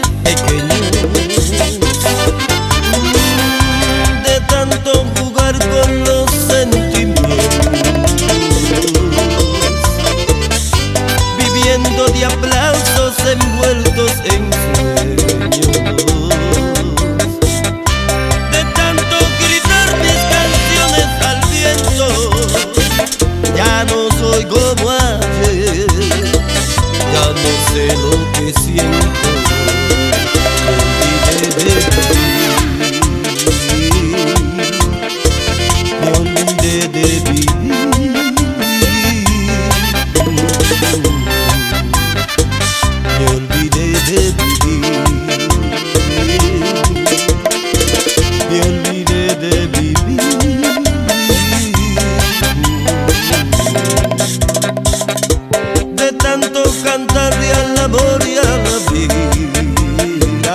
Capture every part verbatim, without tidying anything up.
pequeños, de tanto jugar con los sentimientos, viviendo de aplausos envueltos en sueños, de tanto gritar mis canciones al viento. Ya no soy como ayer, ya no sé lo que siento. Me olvidé de vivir, me olvidé de vivir, me olvidé de vivir. De tanto cantarle al amor y a la vida,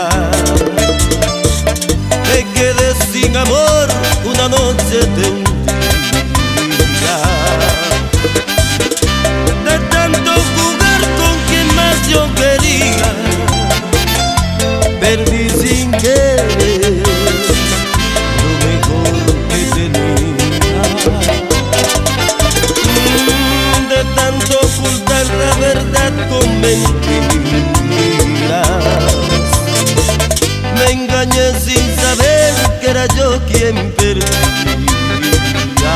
me quedé sin amor una noche de un día. De tanto jugar con quien más yo quería, perdí sin querer lo mejor que tenía. De tanto ocultar la verdad con mentiras, me engañé sin saber que era yo quien perdía.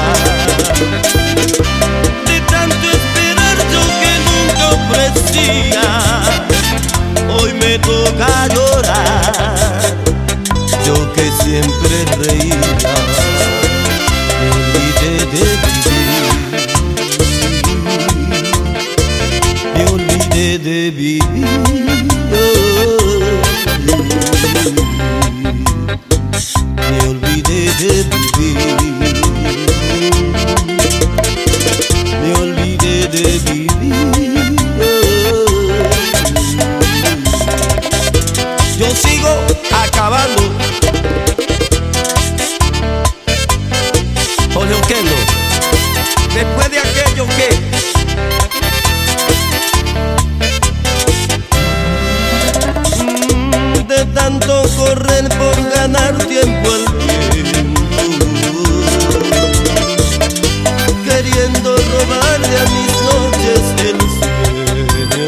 De tanto esperar yo que nunca ofrecía, hoy me toca llorar, yo que siempre reía. Me olvidé de vivir, me olvidé de vivir, me olvidé de vivir, me olvidé de vivir. Yo sigo acabando. Jorge Oquendo, después de aquello que de tanto correr por ganar tiempo al tiempo, queriendo robarle a mis noches el sueño.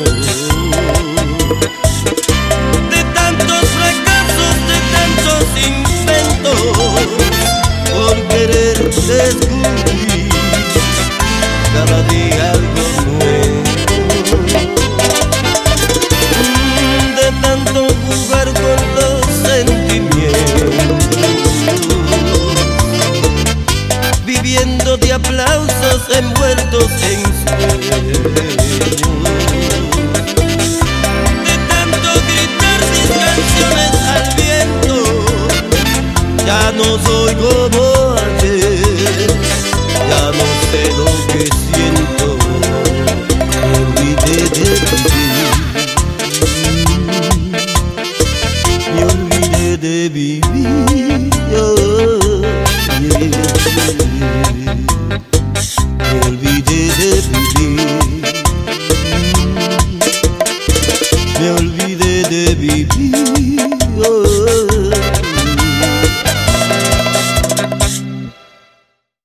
De tantos fracasos, de tantos intentos, por querer descubrir cada día algo nuevo. De tanto jugar con los sentimientos, viviendo de aplausos envueltos en sueños, de tanto gritar mis canciones al viento. Ya no soy como ayer, ya no sé lo que siento. Me olvidé de vivir, me olvidé de vivir, oh, yeah. Me olvidé de vivir, me olvidé de vivir, oh.